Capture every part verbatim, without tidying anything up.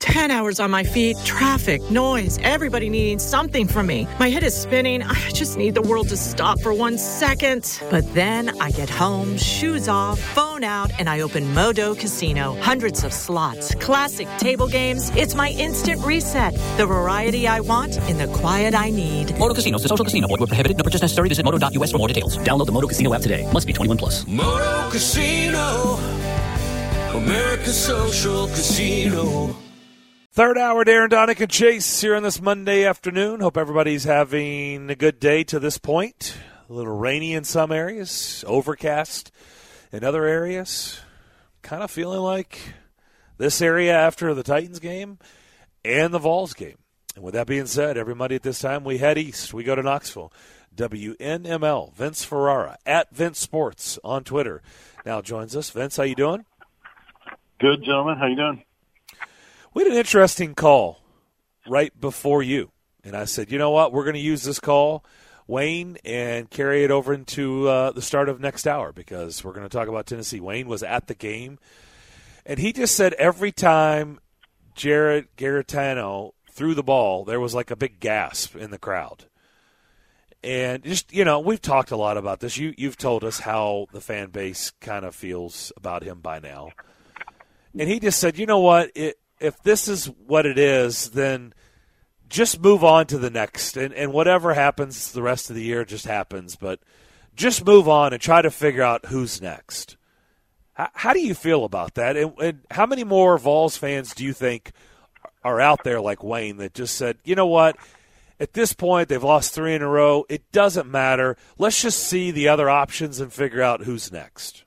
Ten hours on my feet, traffic, noise, everybody needing something from me. My head is spinning. I just need the world to stop for one second. But then I get home, shoes off, phone out, and I open Modo Casino. Hundreds of slots, classic table games. It's my instant reset. The variety I want in the quiet I need. Modo Casino is a social casino. Void where prohibited. No purchase necessary. Visit modo dot u s for more details. Download the Modo Casino app today. Must be twenty-one plus. Modo Casino. America's social casino. Third hour, Darren, Donick, and Chase here on this Monday afternoon. Hope everybody's having a good day to this point. A little rainy in some areas, overcast in other areas. Kind of feeling like this area after the Titans game and the Vols game. And with that being said, every Monday at this time, we head east. We go to Knoxville. W N M L, Vince Ferrara, at Vince Sports on Twitter. Now joins us. Vince, how you doing? Good, gentlemen. How you doing? We had an interesting call right before you. And I said, you know what, we're going to use this call, Wayne, and carry it over into uh, the start of next hour because we're going to talk about Tennessee. Wayne was at the game, and he just said every time Jarrett Guarantano threw the ball, there was like a big gasp in the crowd. And just, you know, we've talked a lot about this. You, you've told us how the fan base kind of feels about him by now. And he just said, you know what, it, if this is what it is, then just move on to the next. And, and whatever happens the rest of the year just happens. But just move on and try to figure out who's next. How, how do you feel about that? And, and how many more Vols fans do you think are out there like Wayne that just said, you know what, at this point they've lost three in a row. It doesn't matter. Let's just see the other options and figure out who's next.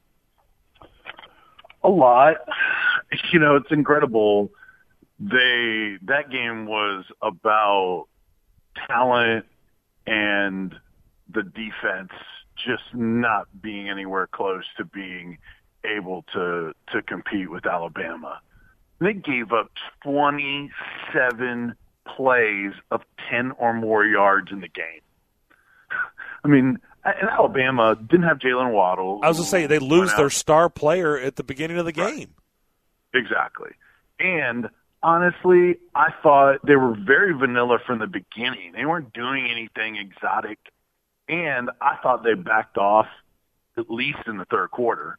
A lot. You know, it's incredible. They that game was about talent and the defense just not being anywhere close to being able to to compete with Alabama. They gave up twenty-seven plays of ten or more yards in the game. I mean, and Alabama didn't have Jalen Waddle. I was going to say, they lose their star player at the beginning of the game. Right. Exactly. And honestly, I thought they were very vanilla from the beginning. They weren't doing anything exotic. And I thought they backed off at least in the third quarter.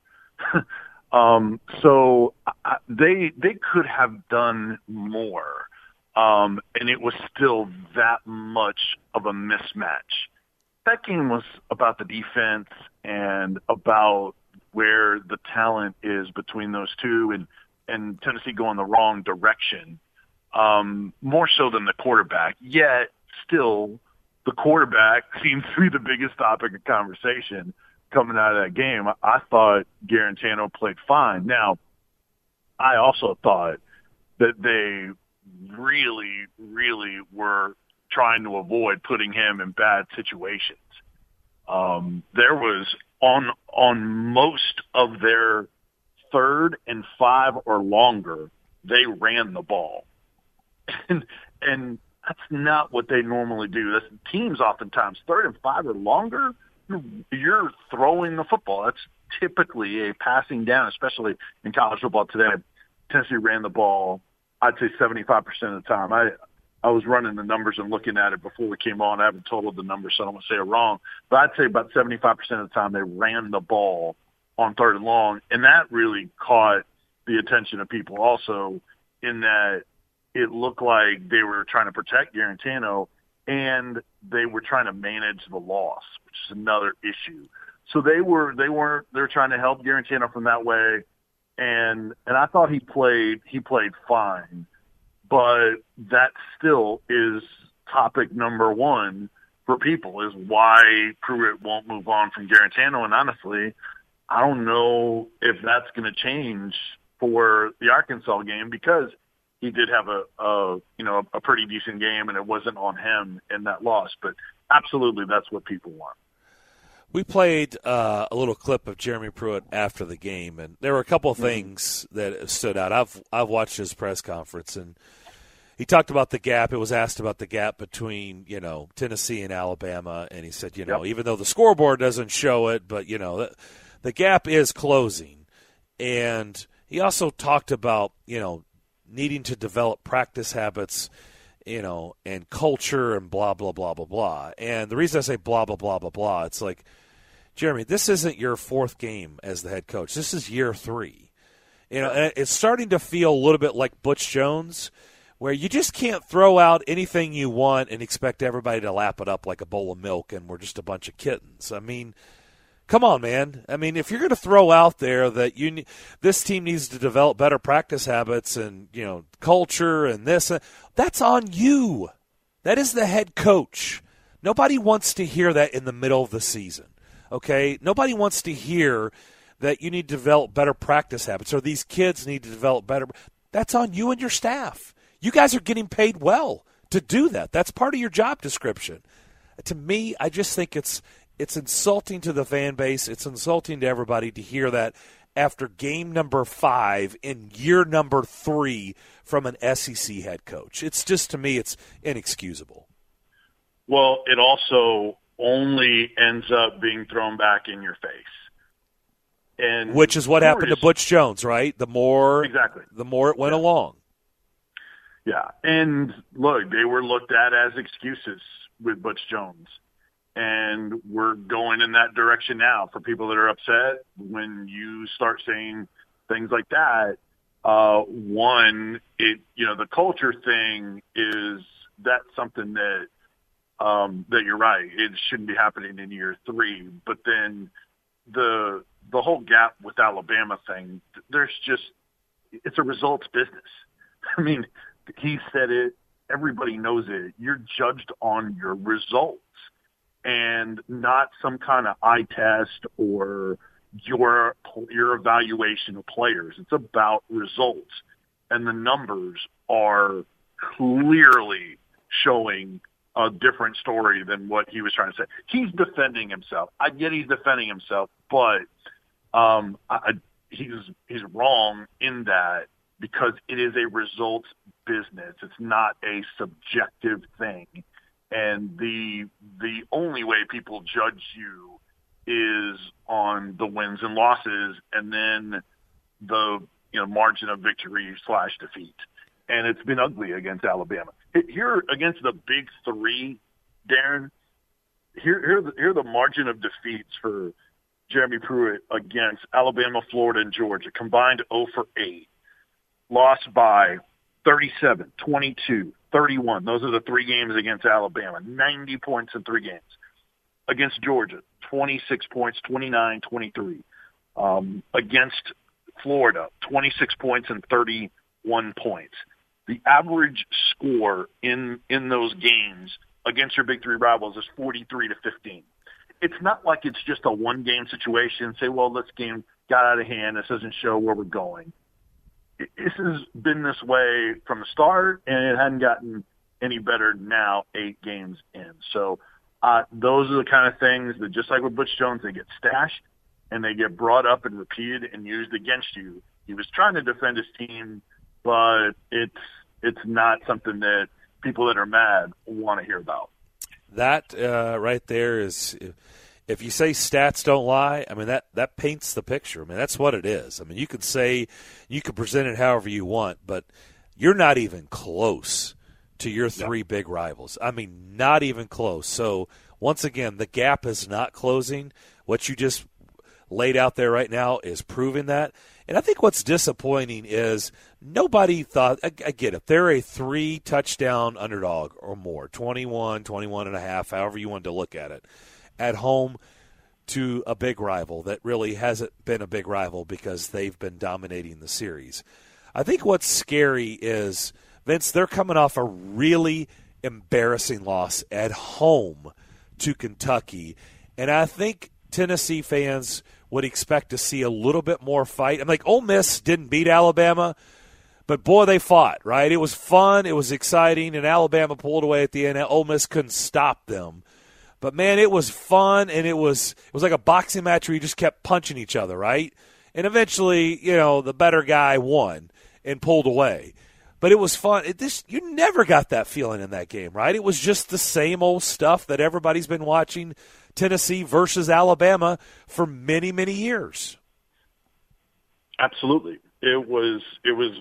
um, so I, they they could have done more. Um, and it was still that much of a mismatch. That game was about the defense and about where the talent is between those two and, and Tennessee going the wrong direction, um, more so than the quarterback. Yet, still, the quarterback seems to be the biggest topic of conversation coming out of that game. I, I thought Guarantano played fine. Now, I also thought that they really, really were trying to avoid putting him in bad situations. Um, there was on on most of their third and five or longer, they ran the ball, and and that's not what they normally do. That's teams oftentimes third and five or longer. You're, you're throwing the football. That's typically a passing down, especially in college football today. Tennessee ran the ball, I'd say seventy-five percent of the time. I I was running the numbers and looking at it before we came on. I haven't totaled the numbers, so I don't want to say it wrong. But I'd say about seventy-five percent of the time they ran the ball on third and long, and that really caught the attention of people also in that it looked like they were trying to protect Guarantano and they were trying to manage the loss, which is another issue. So they were they weren't they were trying to help Guarantano from that way, and and I thought he played he played fine. But that still is topic number one for people is why Pruitt won't move on from Guarantano. And honestly, I don't know if that's going to change for the Arkansas game because he did have a, a you know a pretty decent game and it wasn't on him in that loss. But absolutely, that's what people want. We played uh, a little clip of Jeremy Pruitt after the game, and there were a couple of things mm-hmm. that stood out. I've I've watched his press conference, and he talked about the gap. It was asked about the gap between, you know, Tennessee and Alabama, and he said, you know, yep. even though the scoreboard doesn't show it, but, you know, the, the gap is closing. And he also talked about, you know, needing to develop practice habits, you know, and culture and blah, blah, blah, blah, blah. And the reason I say blah, blah, blah, blah, blah, it's like, Jeremy, this isn't your fourth game as the head coach. This is year three. You know, and it's starting to feel a little bit like Butch Jones, where you just can't throw out anything you want and expect everybody to lap it up like a bowl of milk and we're just a bunch of kittens. I mean, come on, man. I mean, if you're going to throw out there that you this team needs to develop better practice habits and, you know, culture and this, that's on you. That is the head coach. Nobody wants to hear that in the middle of the season, okay? Nobody wants to hear that you need to develop better practice habits or these kids need to develop better. That's on you and your staff. You guys are getting paid well to do that. That's part of your job description. To me, I just think it's it's insulting to the fan base. It's insulting to everybody to hear that after game number five in year number three from an S E C head coach. It's just, to me, it's inexcusable. Well, it also only ends up being thrown back in your face. And which is what happened to Butch Jones, right? The more exactly. the more it went yeah. along. Yeah, and look, they were looked at as excuses with Butch Jones. And we're going in that direction now for people that are upset. When you start saying things like that, uh, one, it you know, the culture thing is that's something that um, that you're right. It shouldn't be happening in year three. But then the the whole gap with Alabama thing, there's just it's a results business. I mean, he said it. Everybody knows it. You're judged on your results and not some kind of eye test or your your evaluation of players. It's about results. And the numbers are clearly showing a different story than what he was trying to say. He's defending himself. I get he's defending himself, but um, I, he's he's wrong in that because it is a results business. It's not a subjective thing. And the the only way people judge you is on the wins and losses and then the you know margin of victory slash defeat. And it's been ugly against Alabama. Here against the big three, Darren, here, here, are the, here are the margin of defeats for Jeremy Pruitt against Alabama, Florida, and Georgia. Combined oh for eight. Lost by thirty-seven, twenty-two, thirty-one. Those are the three games against Alabama. ninety points in three games. Against Georgia, twenty-six points, twenty-nine, twenty-three. Um, against Florida, twenty-six points and thirty-one points. The average score in, in those games against your big three rivals is forty-three to fifteen. It's not like it's just a one-game situation. Say, well, this game got out of hand. This doesn't show where we're going. This has been this way from the start, and it hadn't gotten any better now, eight games in. So uh, those are the kind of things that, just like with Butch Jones, they get stashed, and they get brought up and repeated and used against you. He was trying to defend his team, but it's it's not something that people that are mad want to hear about. That uh, right there is – if you say stats don't lie, I mean, that, that paints the picture. I mean, that's what it is. I mean, you can say – you can present it however you want, but you're not even close to your three no. big rivals. I mean, not even close. So, once again, the gap is not closing. What you just laid out there right now is proving that. And I think what's disappointing is nobody thought – I get it. They're a three-touchdown underdog or more, twenty-one, twenty-one and a half, however you wanted to look at it, at home to a big rival that really hasn't been a big rival because they've been dominating the series. I think what's scary is, Vince, they're coming off a really embarrassing loss at home to Kentucky. And I think Tennessee fans would expect to see a little bit more fight. I'm like, Ole Miss didn't beat Alabama, but boy, they fought, right? It was fun, it was exciting, and Alabama pulled away at the end. Ole Miss couldn't stop them. But, man, it was fun, and it was it was like a boxing match where you just kept punching each other, right? And eventually, you know, the better guy won and pulled away. But it was fun. It, this, you never got that feeling in that game, right? It was just the same old stuff that everybody's been watching, Tennessee versus Alabama, for many, many years. Absolutely. It was it was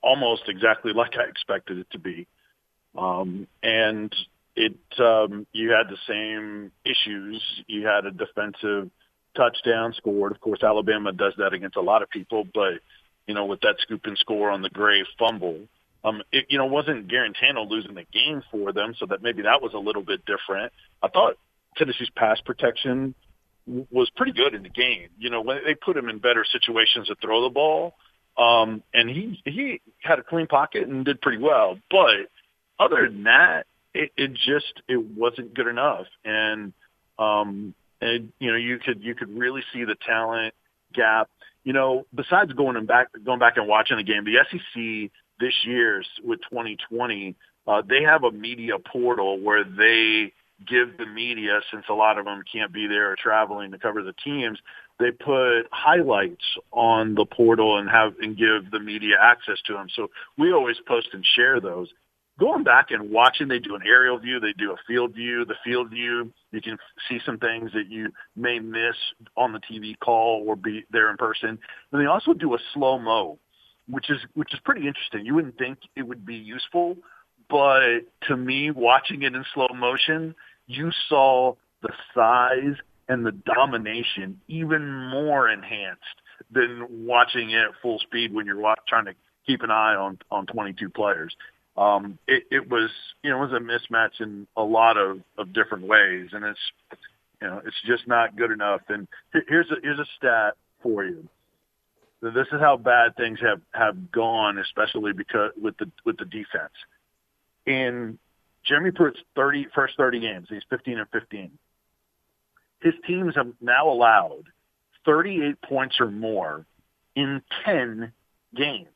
almost exactly like I expected it to be. Um, and it, um, you had the same issues. You had a defensive touchdown scored. Of course, Alabama does that against a lot of people, but, you know, with that scoop and score on the Gray fumble, um, it, you know, wasn't Garantano losing the game for them, so that maybe that was a little bit different. I thought Tennessee's pass protection was pretty good in the game. You know, when they put him in better situations to throw the ball, um, and he he had a clean pocket and did pretty well. But other than that, it, it just it wasn't good enough. And um, and you know, you could you could really see the talent gap. You know, besides going and back going back and watching the game, the S E C this year with twenty twenty, uh, they have a media portal where they give the media, since a lot of them can't be there or traveling to cover the teams, they put highlights on the portal and have and give the media access to them. So we always post and share those. Going back and watching, they do an aerial view, they do a field view. The field view, you can see some things that you may miss on the T V call or be there in person. And they also do a slow-mo, which is which is pretty interesting. You wouldn't think it would be useful, but to me, watching it in slow motion, you saw the size and the domination even more enhanced than watching it at full speed when you're watch, trying to keep an eye on, on twenty-two players. Um, it, it was, you know, it was a mismatch in a lot of, of different ways, and it's, you know, it's just not good enough. And here's a, here's a stat for you. This is how bad things have, have gone, especially because with the with the defense. In Jeremy Pruitt's thirty, first thirty games, he's fifteen and fifteen. His teams have now allowed thirty-eight points or more in ten games.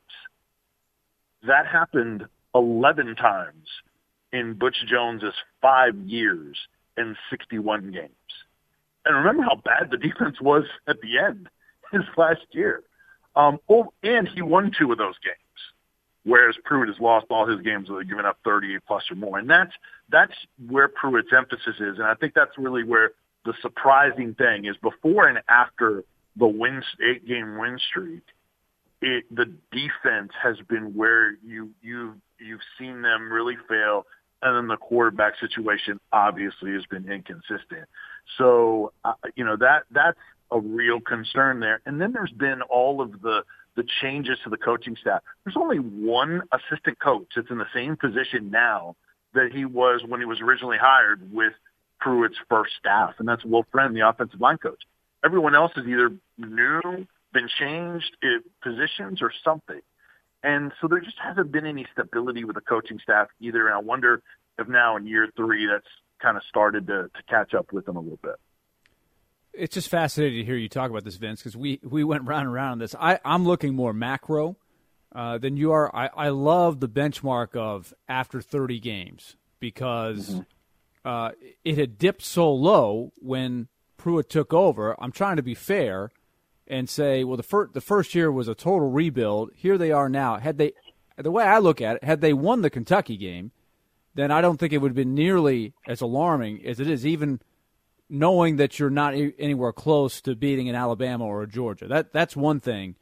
That happened eleven times in Butch Jones's five years and sixty-one games. And remember how bad the defense was at the end his last year. Um, oh, and he won two of those games, whereas Pruitt has lost all his games where they've given up thirty-eight plus or more. And that's that's where Pruitt's emphasis is. And I think that's really where the surprising thing is. Before and after the win, eight-game win streak, it, the defense has been where you, you, you've seen them really fail. And then the quarterback situation obviously has been inconsistent. So, uh, you know, that that's a real concern there. And then there's been all of the, the changes to the coaching staff. There's only one assistant coach that's in the same position now that he was when he was originally hired with Pruitt's first staff, and that's Will Friend, the offensive line coach. Everyone else is either new, been changed in positions, or something. And so there just hasn't been any stability with the coaching staff either, and I wonder if now in year three that's kind of started to, to catch up with them a little bit. It's just fascinating to hear you talk about this, Vince, because we, we went round and round on this. I, I'm looking more macro uh, than you are. I, I love the benchmark of after thirty games because mm-hmm. uh, it had dipped so low when Pruitt took over. I'm trying to be fair and say, well, the, fir- the first year was a total rebuild. Here they are now. Had they, the way I look at it, had they won the Kentucky game, then I don't think it would have been nearly as alarming as it is, even knowing that you're not anywhere close to beating an Alabama or a Georgia. That that's one thing.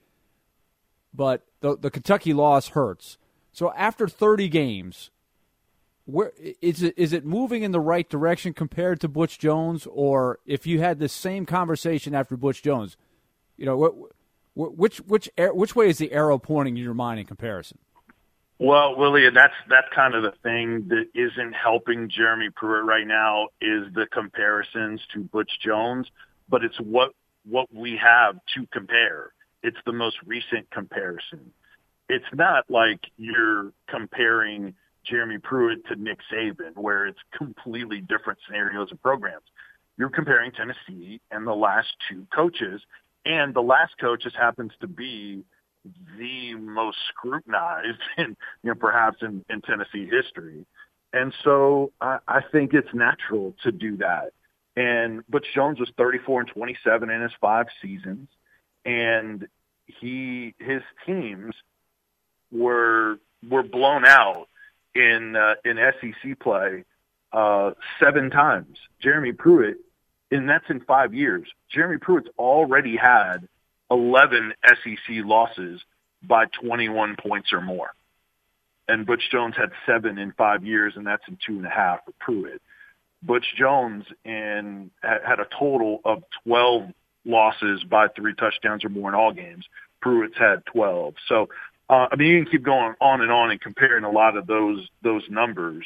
But the the Kentucky loss hurts. So after thirty games, where is it is it moving in the right direction compared to Butch Jones? Or if you had the same conversation after Butch Jones, you know, which which which way is the arrow pointing in your mind in comparison? Well, Willie, that's that's kind of the thing that isn't helping Jeremy Pruitt right now is the comparisons to Butch Jones, but it's what what we have to compare. It's the most recent comparison. It's not like you're comparing Jeremy Pruitt to Nick Saban, where it's completely different scenarios and programs. You're comparing Tennessee and the last two coaches, and the last coach just happens to be the most scrutinized in, you know, perhaps in, in Tennessee history. And so I, I think it's natural to do that. And Butch Jones was thirty-four and twenty-seven in his five seasons. And he, his teams were, were blown out in, uh, in S E C play, uh, seven times. Jeremy Pruitt, and that's in five years. Jeremy Pruitt's already had eleven S E C losses by twenty-one points or more. and Butch Jones had seven in five years, and that's in two and a half for Pruitt. Butch Jones in, had a total of twelve losses by three touchdowns or more in all games. Pruitt's had twelve. So, uh, I mean, you can keep going on and on and comparing a lot of those those numbers.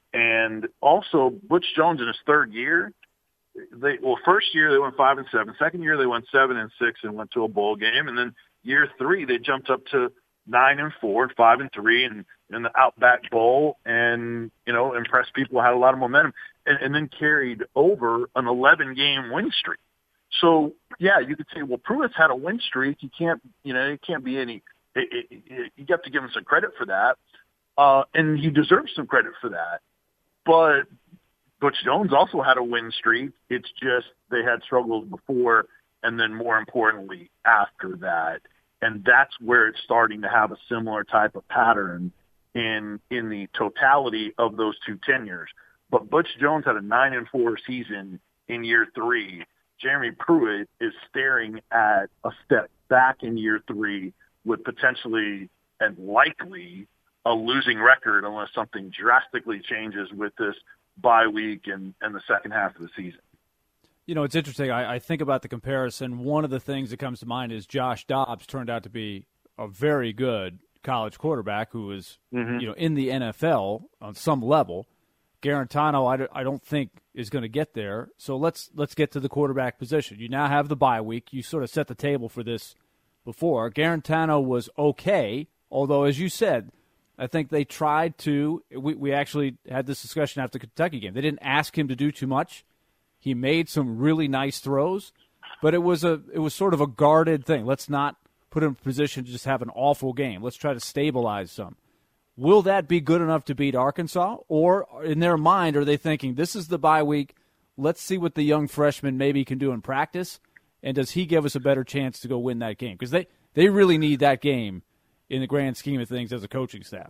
And also, Butch Jones in his third year, they well, first year they went five and seven. Second year they went seven and six and went to a bowl game. And then year three they jumped up to nine and four, five and three, and in the Outback Bowl, and you know, impressed people, had a lot of momentum, and, and then carried over an eleven game win streak. So yeah, you could say, well, Pruitt's had a win streak. You can't, you know, it can't be any. It, it, it, you have to give him some credit for that, uh, and he deserves some credit for that. But Butch Jones also had a win streak. It's just they had struggles before, and then more importantly after that. And that's where it's starting to have a similar type of pattern in in the totality of those two tenures. But Butch Jones had a nine and four season in year three. Jeremy Pruitt is staring at a step back in year three with potentially and likely a losing record unless something drastically changes with this bye week and, and the second half of the season. You know, it's interesting. I, I think about the comparison. One of the things that comes to mind is Josh Dobbs turned out to be a very good college quarterback who was, mm-hmm. you know, in the N F L on some level. Garantano, I, don't, I don't think is going to get there. So let's let's get to the quarterback position. You now have the bye week. You sort of set the table for this before. Garantano was okay, although, as you said, I think they tried to. We, we actually had this discussion after the Kentucky game. They didn't ask him to do too much. He made some really nice throws, but it was a it was sort of a guarded thing. Let's not put him in a position to just have an awful game. Let's try to stabilize some. Will that be good enough to beat Arkansas? Or in their mind, are they thinking, this is the bye week, let's see what the young freshman maybe can do in practice, and does he give us a better chance to go win that game? Because they, they really need that game in the grand scheme of things as a coaching staff.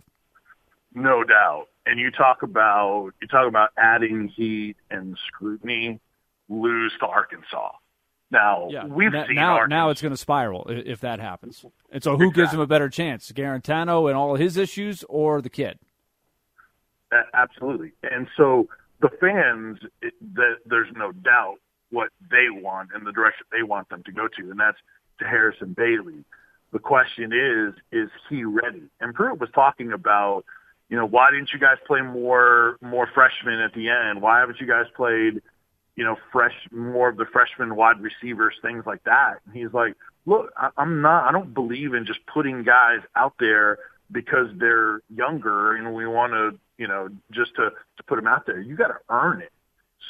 No doubt. And you talk about you talk about adding heat and scrutiny, lose to Arkansas. Now, yeah. we've now, seen now, Arkansas. now it's going to spiral if that happens. And so who exactly. gives him a better chance, Garantano and all of his issues or the kid? Uh, absolutely. And so the fans, it, the, there's no doubt what they want and the direction they want them to go to, and that's to Harrison Bailey. The question is, is he ready? And Pruitt was talking about, you know, why didn't you guys play more more freshmen at the end? Why haven't you guys played, you know, fresh more of the freshman wide receivers, things like that? And he's like, look, I, I'm not, I don't believe in just putting guys out there because they're younger and we want to, you know, just to, to put them out there. You got to earn it.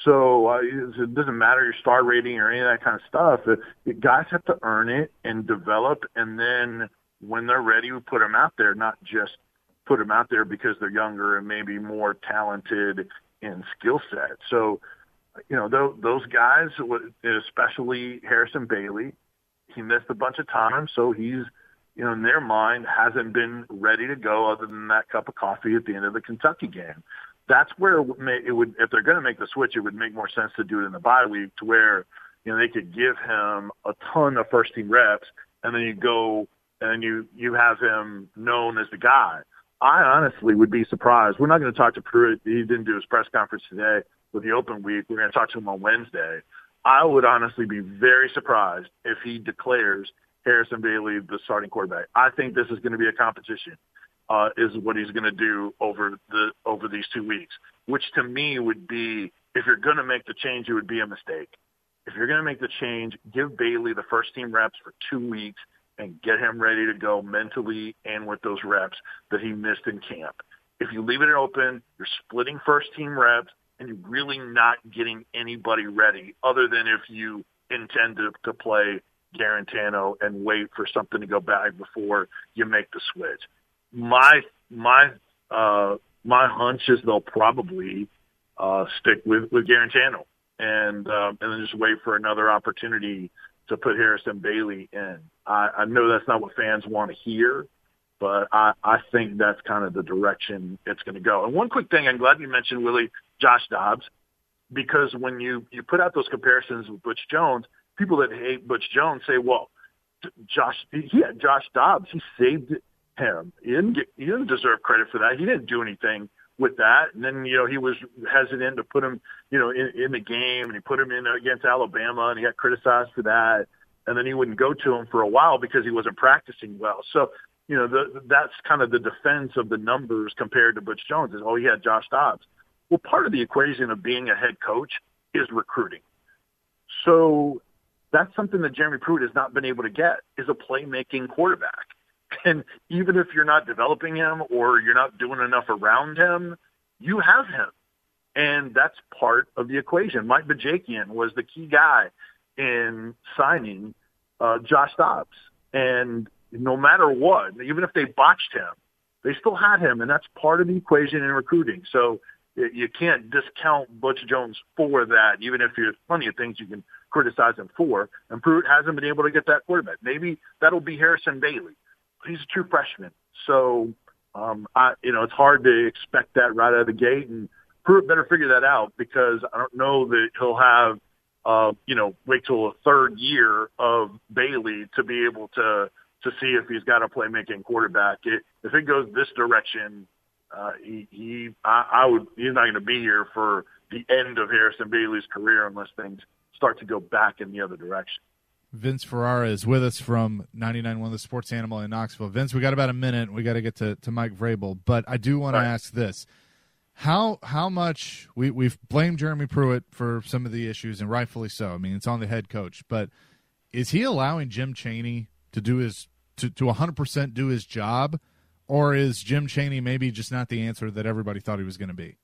So uh, it doesn't matter your star rating or any of that kind of stuff. It, it, guys have to earn it and develop, and then when they're ready, we put them out there, not just put them out there because they're younger and maybe more talented in skill set. So, you know, those, those guys, especially Harrison Bailey, he missed a bunch of time, so he's, you know, in their mind hasn't been ready to go other than that cup of coffee at the end of the Kentucky game. That's where it would, make, it would if they're going to make the switch, it would make more sense to do it in the bye week to where, you know, they could give him a ton of first-team reps, and then you go and you, you have him known as the guy. I honestly would be surprised. We're not going to talk to Pruitt. He didn't do his press conference today with the open week. We're going to talk to him on Wednesday. I would honestly be very surprised if he declares Harrison Bailey the starting quarterback. I think this is going to be a competition. Uh, is what he's going to do over the over these two weeks, which to me would be, if you're going to make the change, it would be a mistake. If you're going to make the change, give Bailey the first team reps for two weeks and get him ready to go mentally and with those reps that he missed in camp. If you leave it open, you're splitting first team reps and you're really not getting anybody ready other than if you intend to, to play Garantano and wait for something to go bad before you make the switch. My my uh, my hunch is they'll probably uh, stick with, with Garantano and um, and then just wait for another opportunity to put Harrison Bailey in. I, I know that's not what fans want to hear, but I, I think that's kind of the direction it's going to go. And one quick thing, I'm glad you mentioned, Willie, Josh Dobbs, because when you, you put out those comparisons with Butch Jones, people that hate Butch Jones say, well, Josh, he had Josh Dobbs. He saved him. He didn't get, he didn't deserve credit for that. He didn't do anything with that. And then, you know, he was hesitant to put him, you know, in, in the game, and he put him in against Alabama, and he got criticized for that. And then he wouldn't go to him for a while because he wasn't practicing well. So, you know, the, that's kind of the defense of the numbers compared to Butch Jones is, oh, he had Josh Dobbs. Well, part of the equation of being a head coach is recruiting. So that's something that Jeremy Pruitt has not been able to get, is a playmaking quarterback. And even if you're not developing him or you're not doing enough around him, you have him. And that's part of the equation. Mike Bajakian was the key guy in signing uh, Josh Dobbs. And no matter what, even if they botched him, they still had him, and that's part of the equation in recruiting. So you can't discount Butch Jones for that, even if there's plenty of things you can criticize him for. And Pruitt hasn't been able to get that quarterback. Maybe that'll be Harrison Bailey. He's a true freshman. So, um, I, you know, it's hard to expect that right out of the gate. And Pruitt better figure that out, because I don't know that he'll have, uh, you know, wait till a third year of Bailey to be able to to see if he's got a playmaking quarterback. It, if it goes this direction, uh, he, he I, I would, he's not going to be here for the end of Harrison Bailey's career unless things start to go back in the other direction. Vince Ferrara is with us from ninety-nine point one The Sports Animal in Knoxville. Vince, we got about a minute. We got to get to, to Mike Vrabel, but I do want to ask this. How how much we, we've blamed Jeremy Pruitt for some of the issues, and rightfully so. I mean, it's on the head coach, but is he allowing Jim Chaney to do his to, to one hundred percent do his job, or is Jim Chaney maybe just not the answer that everybody thought he was going to be?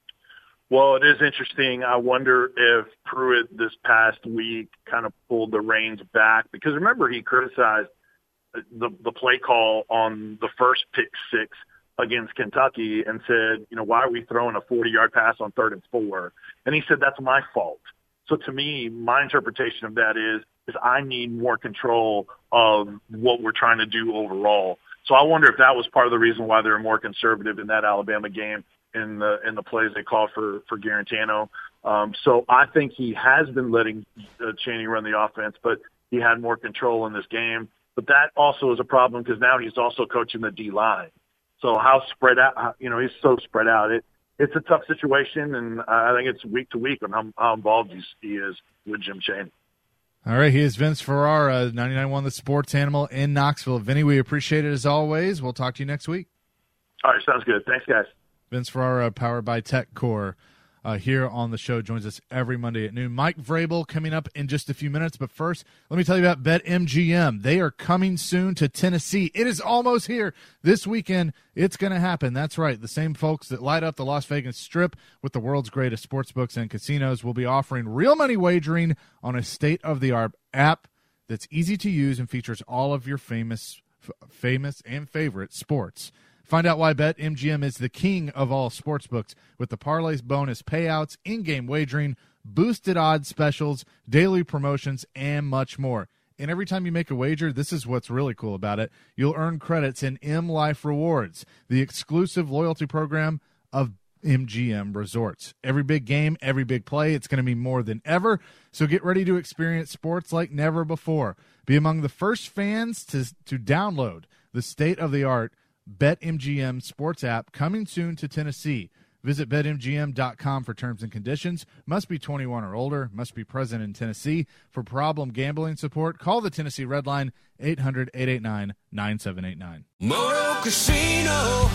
Well, it is interesting. I wonder if Pruitt this past week kind of pulled the reins back, because remember, he criticized the, the play call on the first pick six against Kentucky and said, you know, why are we throwing a forty-yard pass on third and four? And he said, that's my fault. So to me, my interpretation of that is, is I need more control of what we're trying to do overall. So I wonder if that was part of the reason why they were more conservative in that Alabama game in the in the plays they called for, for Garantano. Um, so I think he has been letting uh, Chaney run the offense, but he had more control in this game. But that also is a problem, because now he's also coaching the D-line. So how spread out, you know, he's so spread out. It It's a tough situation, and I think it's week to week on how, how involved he's, he is with Jim Chaney. All right, he is Vince Ferrara, ninety-nine point one The Sports Animal in Knoxville. Vinny, we appreciate it as always. We'll talk to you next week. All right, sounds good. Thanks, guys. Vince Ferrara, powered by TechCore, uh, here on the show, joins us every Monday at noon. Mike Vrabel coming up in just a few minutes, but first, let me tell you about BetMGM. They are coming soon to Tennessee. It is almost here. This weekend, it's going to happen. That's right. The same folks that light up the Las Vegas Strip with the world's greatest sportsbooks and casinos will be offering real money wagering on a state-of-the-art app that's easy to use and features all of your famous, f- famous and favorite sports. Find out why BetMGM is the king of all sportsbooks with the parlays, bonus payouts, in-game wagering, boosted odds specials, daily promotions, and much more. And every time you make a wager, this is what's really cool about it, you'll earn credits in M Life Rewards, the exclusive loyalty program of M G M Resorts. Every big game, every big play, it's going to be more than ever. So get ready to experience sports like never before. Be among the first fans to, to download the state-of-the-art BetMGM sports app, coming soon to Tennessee. Visit bet M G M dot com for terms and conditions. Must be twenty-one or older. Must be present in Tennessee. For problem gambling support, call the Tennessee Red Line, eight hundred, eight eight nine, nine seven eight nine. Moto Casino,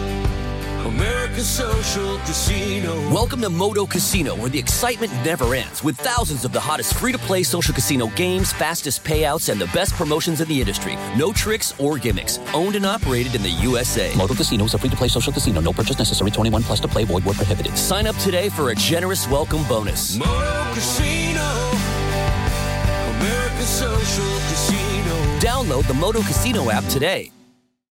American Social Casino. Welcome to Moto Casino, where the excitement never ends, with thousands of the hottest free-to-play social casino games, fastest payouts, and the best promotions in the industry. No tricks or gimmicks. Owned and operated in the U S A. Moto Casino is a free-to-play social casino. No purchase necessary. twenty-one plus to play. Void where prohibited. Sign up today for a generous welcome bonus. Moto Casino, American Social Casino. Download the Moto Casino app today.